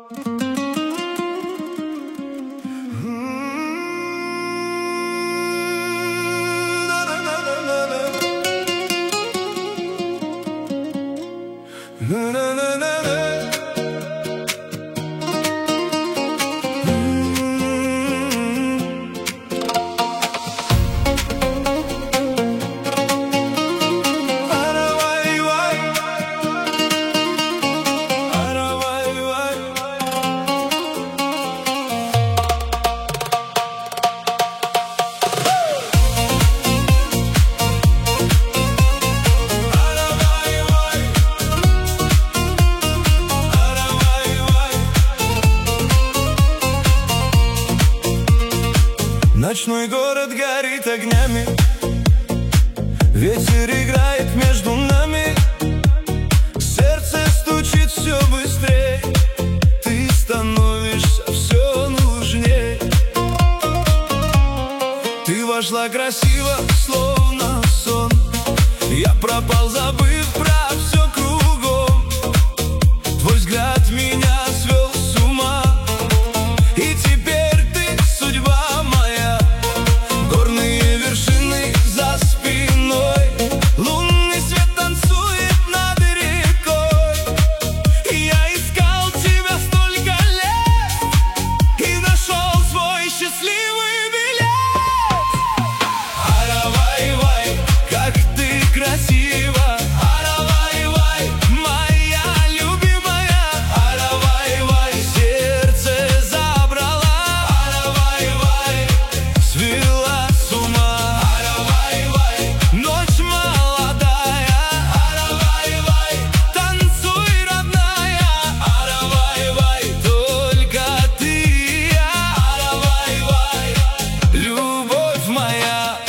Ночной город горит огнями, ветер играет между нами, сердце стучит все быстрее, ты становишься все нужнее. Ты вошла красиво, словно сон, я пропал, забыв про все кругом. Твой взгляд меня свел с ума, и теперь ты судьба моя. Горные вершины за спиной, лунный свет танцует над рекой. Я искал тебя столько лет и нашел свой счастливый билет. Аравай-вай, как ты красива! Аравай-вай, моя любимая! Аравай-вай, сердце забрала! Аравай-вай, свела с ума! Аравай-вай, ночь молодая! Аравай-вай, танцуй, родная! Аравай-вай, только ты и я! Аравай-вай, любовь моя!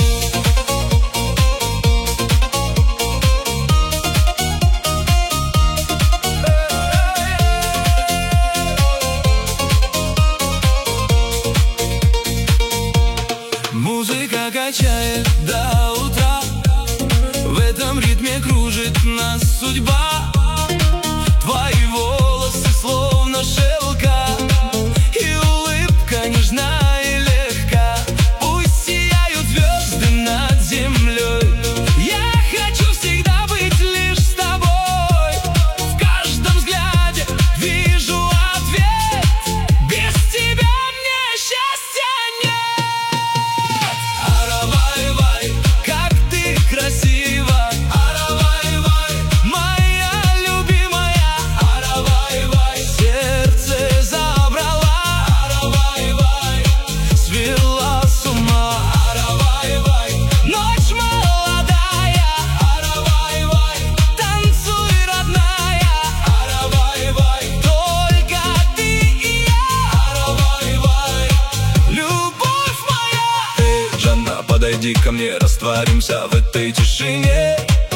Музыка качает до утра, в этом ритме кружит нас судьба. Твои волосы словно шелка, и улыбка нежна и легка. Пусть сияют звезды над землей, я хочу всегда быть лишь с тобой. В каждом взгляде вижу ответ, без тебя мне счастья нет. Аравай-вай, как ты красива! Аравай-вай, моя любимая! Аравай-вай, сердце забрала! Аравай-вай, свела с ума! Аравай-вай, ночь молодая! Аравай-вай, танцуй, родная! Аравай-вай, только ты и я! Аравай-вай, любовь моя! Эй, Жанна, подойди ко мне, растворимся в этой тишине.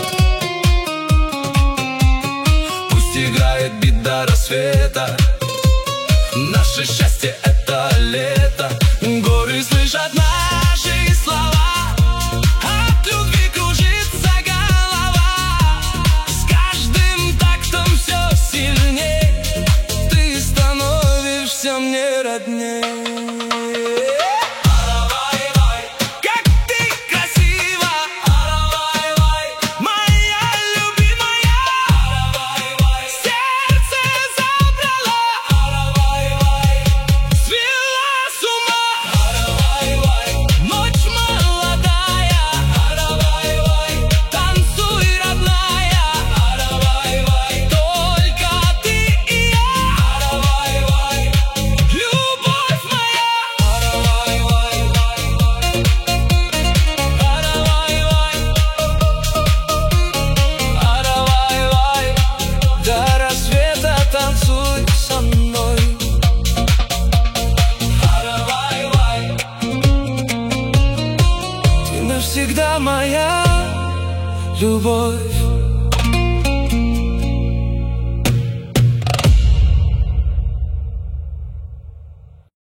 Пусть играет бит до рассвета, наше счастье — это лето. Горы слышат наши слова, от любви кружится голова. С каждым тактом все сильней, ты становишься мне родней. Аравай-вай, как ты красива! Аравай-вай, моя любимая! Аравай-вай, сердце забрала! Аравай-вай, свела с ума! Аравай-вай, ночь молодая! Аравай-вай, танцуй, родная! Аравай-вай, только ты и я! Аравай-вай, любовь моя! Аравай-вай, Аравай-вай, до рассвета танцуй со мной. Аравай-вай, ты навсегда моя любовь.